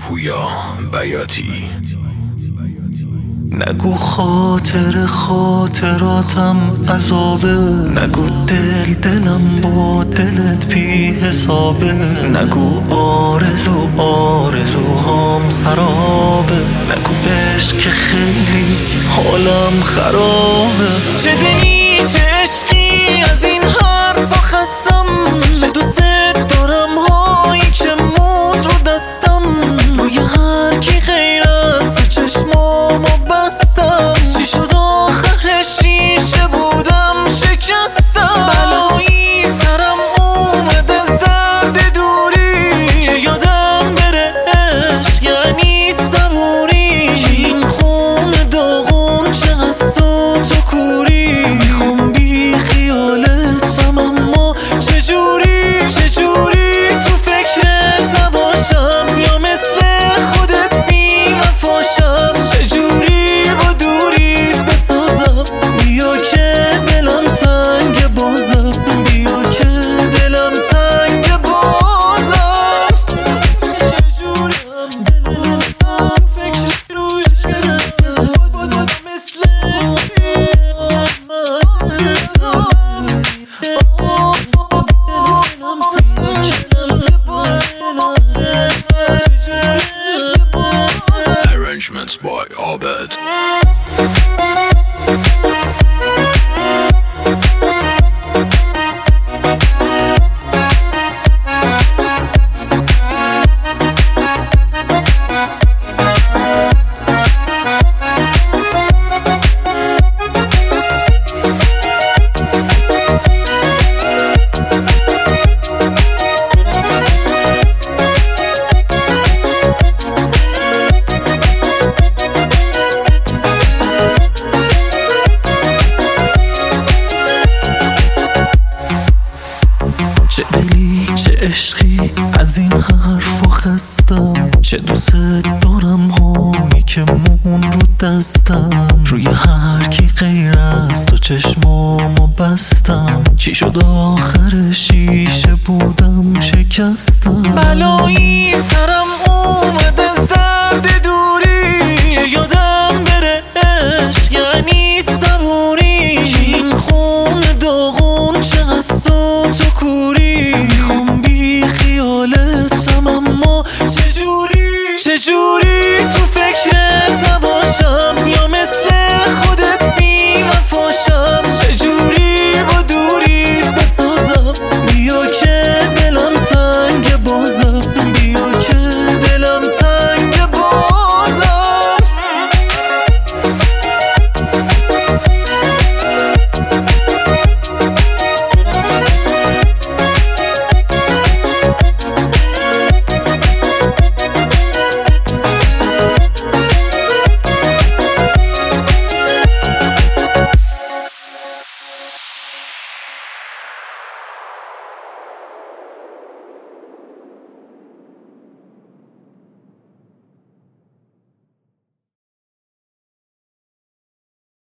پویا بیاتی. نگو خاطراتم عذابه، نگو دلم با دلت بی حسابه، نگو آرزوهام سرابه، نگو عشق که خیلی حالم خرابه. چه دلی چه عشقی از این حرفا خستم، چه دوست دارم هایی که مود رو دستم، روی هر کی غیر از تو چشمامو بستم. چی شد آخر شیشه بودم شکستم، بلایی سرم اومد از درد دوری، که یادم بره عشق یعنی صبوری. این خون داغون چه از تو کوری، میخوام بی خیالتم اما چجوری تو فکرت نباشم، یا مثل خودت بی وفاشم. چجوری با دوریت بسازم، بیا که دلم تنگ بازم، بیا که دلم تنگ بازم. چجوری دلم تنگ فکر روش کردم، مثل Arrangements by Abed. چه دلی چه عشقی از این حرفا خستم، چه دوست دارم هایی که مون رو دستم، روی هر کی غیر از تو چشمامو بستم. چی شد آخر شیشه بودم شکستم، بلایی سرم